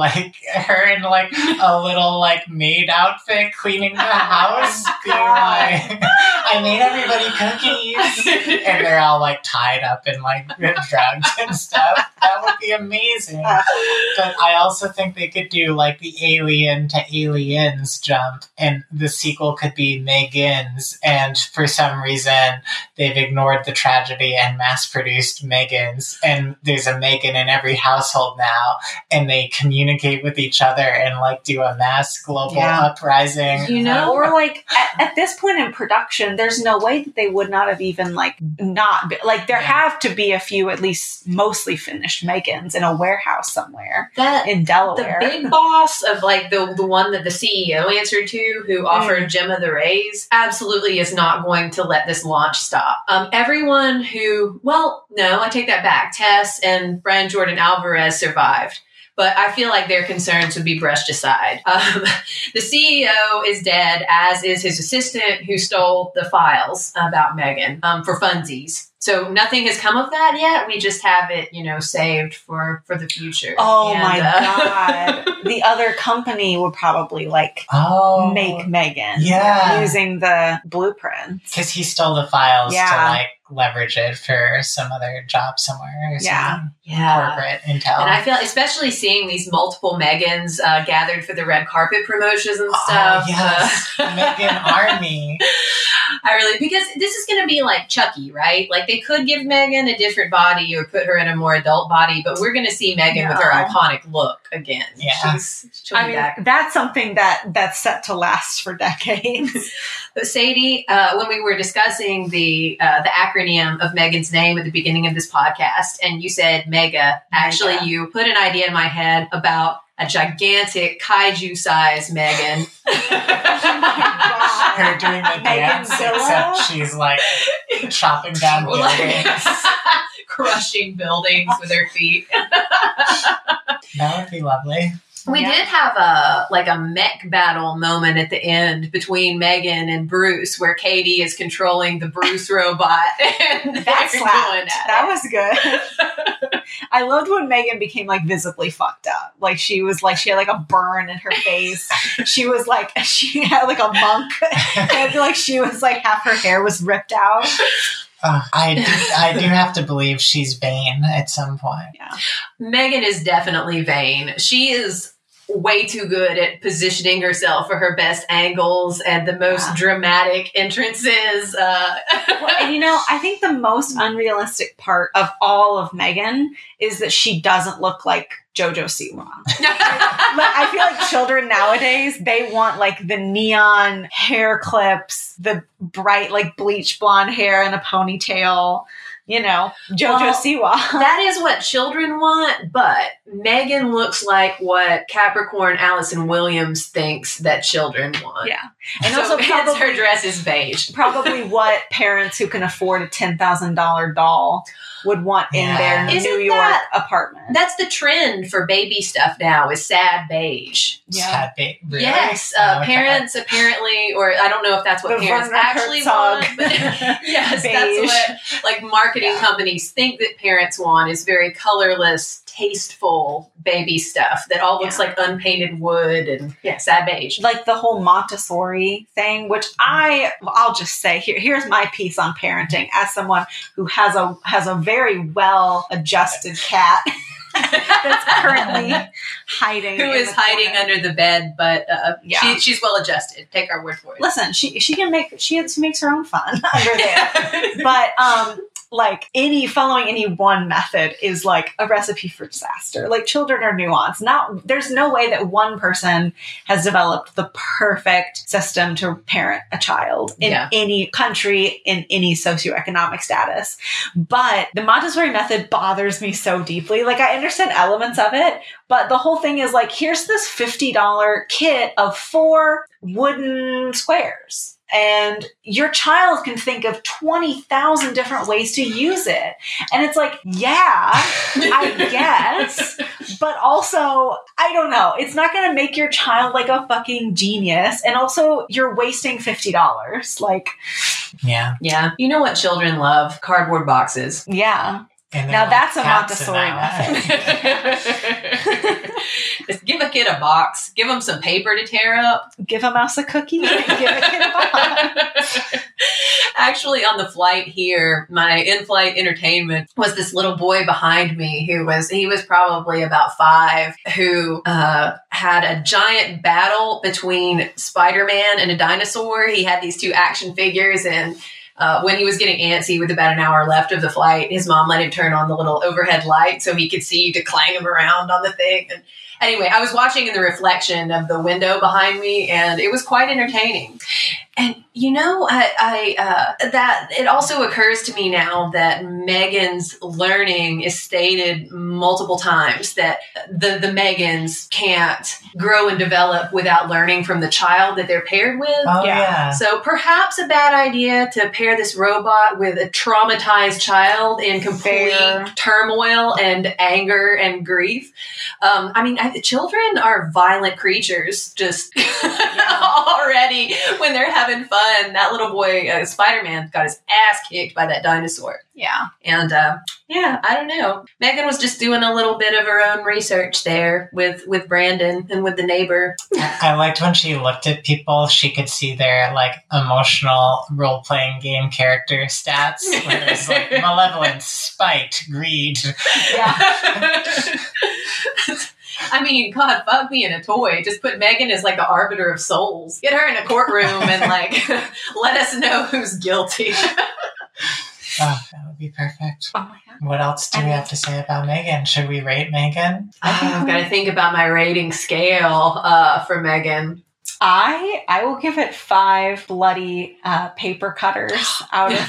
her in like a little like maid outfit cleaning the house, being like, I made everybody cookies, and they're all like tied up and like drugged and stuff. That would be amazing. But I also think they could do like the Alien to Aliens jump, and the sequel could be Megan's, and for some reason they've ignored the tragedy and mass-produced Megan's, and there's a Megan in every household now, and they communicate with each other and like do a mass global uprising. You know, or like at this point in production, there's no way that they would not have even like not be, like there have to be a few at least mostly finished Megans in a warehouse somewhere in Delaware. The big boss of like the one that the CEO answered to, who offered Gemma the raise, absolutely is not going to let this launch stop. Everyone who, well, no, I take that back. Tess and Brian Jordan Alvarez survived. But I feel like their concerns would be brushed aside. The CEO is dead, as is his assistant who stole the files about Megan for funsies. So nothing has come of that yet. We just have it, you know, saved for the future. Oh my God. The other company would probably like make Megan using the blueprints. Because he stole the files to like leverage it for some other job somewhere or something. Corporate intel. And I feel, especially seeing these multiple Megans gathered for the red carpet promotions and stuff. Oh, yes. Megan Army. Because this is going to be like Chucky, right? Like they could give Megan a different body or put her in a more adult body, but we're going to see Megan with her iconic look again. Yeah. She'll be back. That's something that's set to last for decades. But Sadie, when we were discussing the acronym of Megan's name at the beginning of this podcast, and you said Mega, actually you put an idea in my head about a gigantic kaiju-sized Megan. Her doing the dance, except she's like chopping down buildings. Crushing buildings with her feet. That would be lovely. We did have a mech battle moment at the end between Megan and Bruce, where Katie is controlling the Bruce robot. And that slapped. That was good. I loved when Megan became like visibly fucked up. Like she had like a burn in her face. She had like a monk. I feel like she was like half her hair was ripped out. I do have to believe she's vain at some point. Yeah. Megan is definitely vain. She is way too good at positioning herself for her best angles and the most dramatic entrances. And you know, I think the most unrealistic part of all of Megan is that she doesn't look like JoJo Siwa. I feel like children nowadays, they want like the neon hair clips, the bright like bleach blonde hair and a ponytail. You know, JoJo Siwa. That is what children want, but Megan looks like what Capricorn Allison Williams thinks that children want. Yeah. And so also probably, her dress is beige. Probably what parents who can afford a $10,000 doll would want in their Isn't New York that- apartment. That's the trend for baby stuff now is sad beige. Sad really? Yes, Oh, okay. parents apparently, or I don't know if that's what The parents Werner actually Herzog want, but yes, beige. that's what like marketing companies think that parents want is very colorless, tasteful baby stuff that all looks like unpainted wood and sad beige. Like the whole Montessori thing, which I'll just say here's my piece on parenting as someone who has a very well adjusted cat that's currently hiding. Who is hiding under the bed, but she's well adjusted. Take our word for it. Listen, she makes her own fun under there. But like following any one method is like a recipe for disaster. Like children are nuanced. There's no way that one person has developed the perfect system to parent a child in any country, in any socioeconomic status. But the Montessori method bothers me so deeply. Like I understand elements of it, but the whole thing is like, here's this $50 kit of 4 wooden squares. And your child can think of 20,000 different ways to use it. And it's like, yeah, I guess. But also, I don't know. It's not going to make your child like a fucking genius. And also, you're wasting $50. Like, yeah. You know what children love? Cardboard boxes. Yeah. Now that's a Montessori method. Just give a kid a box. Give them some paper to tear up. Give a mouse a cookie. Give a kid a box. Actually, on the flight here, my in-flight entertainment was this little boy behind me he was probably about 5, who had a giant battle between Spider-Man and a dinosaur. He had these 2 action figures, and when he was getting antsy with about an hour left of the flight, his mom let him turn on the little overhead light so he could see to clang him around on the thing. And anyway, I was watching in the reflection of the window behind me, and it was quite entertaining. And you know, that it also occurs to me now that Megan's learning is stated multiple times, that the Megans can't grow and develop without learning from the child that they're paired with. Oh, yeah. So perhaps a bad idea to pair this robot with a traumatized child in complete turmoil and anger and grief. I mean, children are violent creatures just already when they're having fun. That little boy, Spider-Man, got his ass kicked by that dinosaur. Yeah. And I don't know. Megan was just doing a little bit of her own research there with Brandon and with the neighbor. I liked when she looked at people, she could see their like emotional role-playing game character stats, where there's like malevolence, spite, greed. Yeah. I mean, God, fuck being a toy. Just put Megan as like the arbiter of souls. Get her in a courtroom and like let us know who's guilty. Oh, that would be perfect. Oh my God. What else do we have to say about Megan? Should we rate Megan? I've got to think about my rating scale for Megan. I will give it 5 bloody paper cutters out of 5.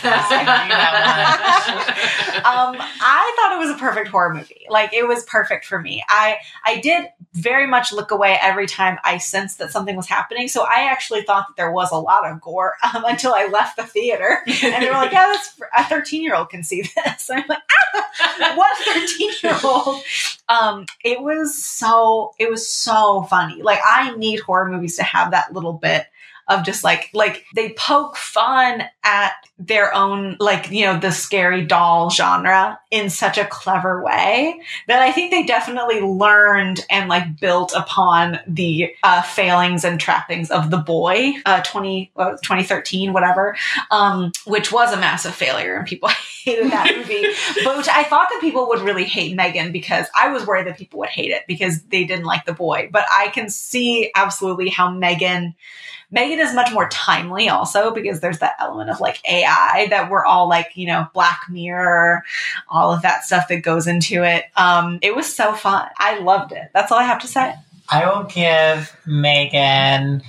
I thought it was a perfect horror movie. Like, it was perfect for me. I did very much look away every time I sensed that something was happening. So I actually thought that there was a lot of gore until I left the theater. And they were like, yeah, that's a 13-year-old can see this. And I'm like, what 13-year-old? It was so funny. Like, I need horror movies to have that little bit of just like they poke fun at their own, like, you know, the scary doll genre in such a clever way that I think they definitely learned and like built upon the failings and trappings of The Boy, 2013, whatever, which was a massive failure and people hated that movie, but which I thought that people would really hate Megan because I was worried that people would hate it because they didn't like The Boy. But I can see absolutely how Megan is much more timely also because there's that element of like AI that we're all like, you know, Black Mirror, all of that stuff that goes into it. It was so fun. I loved it. That's all I have to say. I will give Megan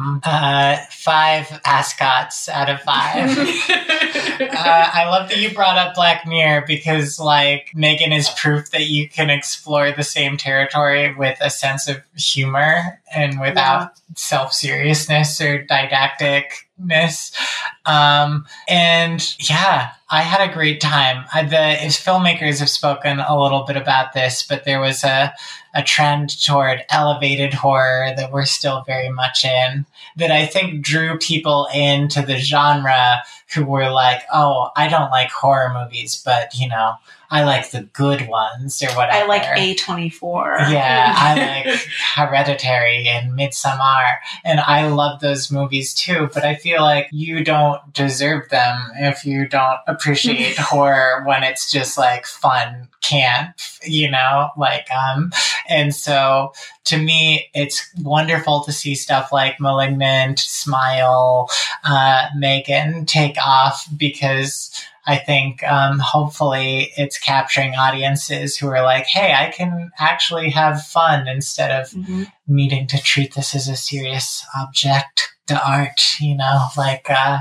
5 ascots out of 5. I love that you brought up Black Mirror because, like, Megan is proof that you can explore the same territory with a sense of humor and without self-seriousness or didacticness. And yeah, I had a great time. The filmmakers have spoken a little bit about this, but there was a trend toward elevated horror that we're still very much in, that I think drew people into the genre who were like, oh, I don't like horror movies, but, I like the good ones or whatever. I like A24. Yeah, I like Hereditary and Midsommar, and I love those movies too, but I feel like you don't deserve them if you don't appreciate horror when it's just like fun camp, and so to me, it's wonderful to see stuff like Malignant, Smile, Megan take off, because I think hopefully it's capturing audiences who are like, hey, I can actually have fun instead of needing to treat this as a serious object to art, yeah.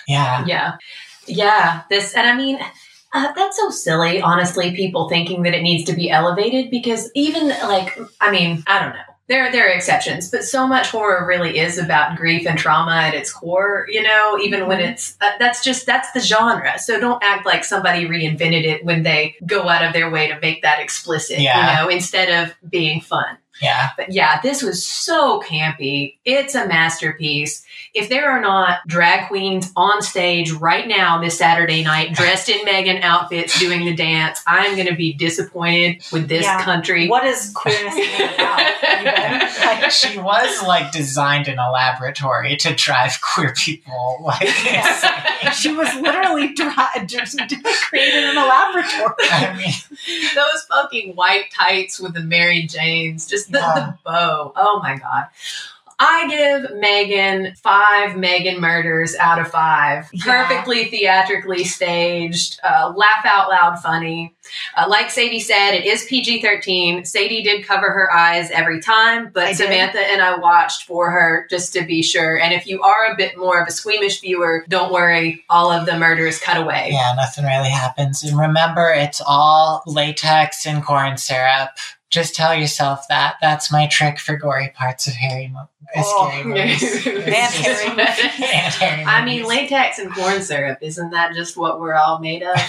Yeah. That's so silly, honestly, people thinking that it needs to be elevated, because even I don't know. There are exceptions, but so much horror really is about grief and trauma at its core, even when it's, that's the genre. So don't act like somebody reinvented it when they go out of their way to make that explicit, instead of being fun. Yeah. But yeah, this was so campy. It's a masterpiece. If there are not drag queens on stage right now this Saturday night dressed in Megan outfits doing the dance, I'm going to be disappointed with this country. What is queerness about? She was designed in a laboratory to drive queer people. She was literally created in a laboratory. I mean, those fucking white tights with the Mary Janes, just the bow. Oh my God. I give Megan 5 Megan murders out of 5. Yeah. Perfectly theatrically staged, laugh out loud funny. Like Sadie said, it is PG-13. Sadie did cover her eyes every time, but Samantha and I watched for her just to be sure. And if you are a bit more of a squeamish viewer, don't worry, all of the murders cut away. Yeah, nothing really happens. And remember, it's all latex and corn syrup. Just tell yourself that. That's my trick for gory parts of scary movies. And Harry movies. I mean, latex and corn syrup, isn't that just what we're all made of?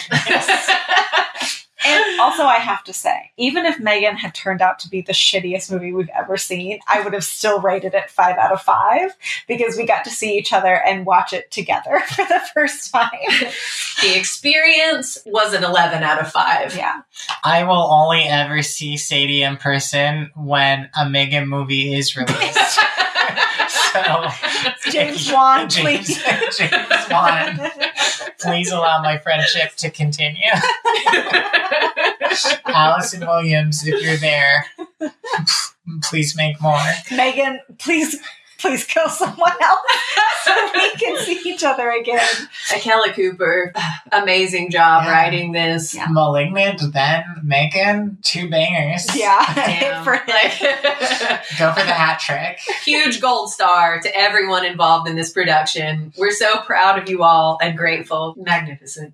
And also, I have to say, even if Megan had turned out to be the shittiest movie we've ever seen, I would have still rated it 5 out of 5, because we got to see each other and watch it together for the first time. The experience was an 11 out of 5. Yeah. I will only ever see Sadie in person when a Megan movie is released. So, James Wan, please. James Wan, please allow my friendship to continue. Allison Williams, if you're there, please make more. Megan, please kill someone else so we can see each other again. Kelly Cooper, amazing job writing this. Yeah. Malignant, then Megan, 2 bangers. Yeah. Damn. Go for the hat trick. Huge gold star to everyone involved in this production. We're so proud of you all and grateful. Magnificent.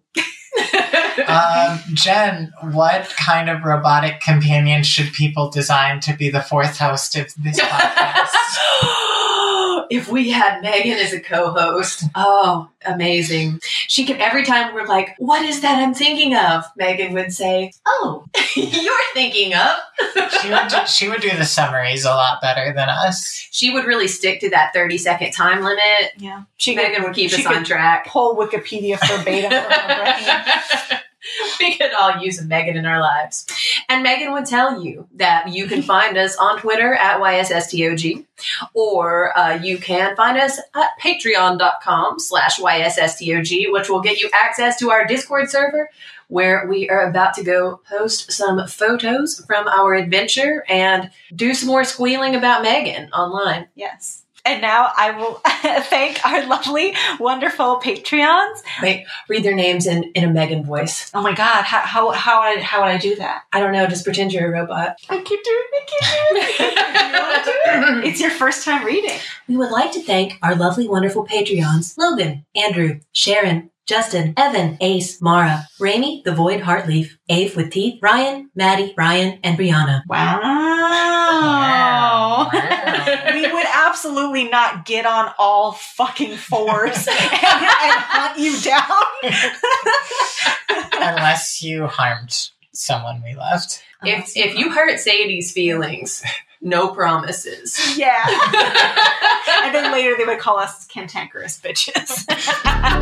Jen, what kind of robotic companion should people design to be the 4th host of this podcast? If we had Megan as a co-host, oh, amazing. She could, every time we're like, what is that I'm thinking of? Megan would say, oh, you're thinking of. She would do the summaries a lot better than us. She would really stick to that 30-second time limit. Yeah. Megan would keep us on track. Pull Wikipedia verbatim from her brain. We could all use a Megan in our lives. And Megan would tell you that you can find us on Twitter at YSSTOG, or you can find us at patreon.com/YSSTOG, which will get you access to our Discord server, where we are about to go post some photos from our adventure and do some more squealing about Megan online. Yes. And now I will thank our lovely, wonderful Patreons. Wait, read their names in a Megan voice. Oh my God, how would I do that? I don't know, just pretend you're a robot. I keep doing it. You want to do it? It's your first time reading. We would like to thank our lovely, wonderful Patreons, Logan, Andrew, Sharon, Justin, Evan, Ace, Mara, Raimi, the Void Heartleaf, Ave with Teeth, Ryan, Maddie, Ryan, and Brianna. Wow. We would absolutely not get on all fucking fours and hunt you down. unless you harmed someone we loved. If you hurt Sadie's feelings, no promises. Yeah. And then later they would call us cantankerous bitches.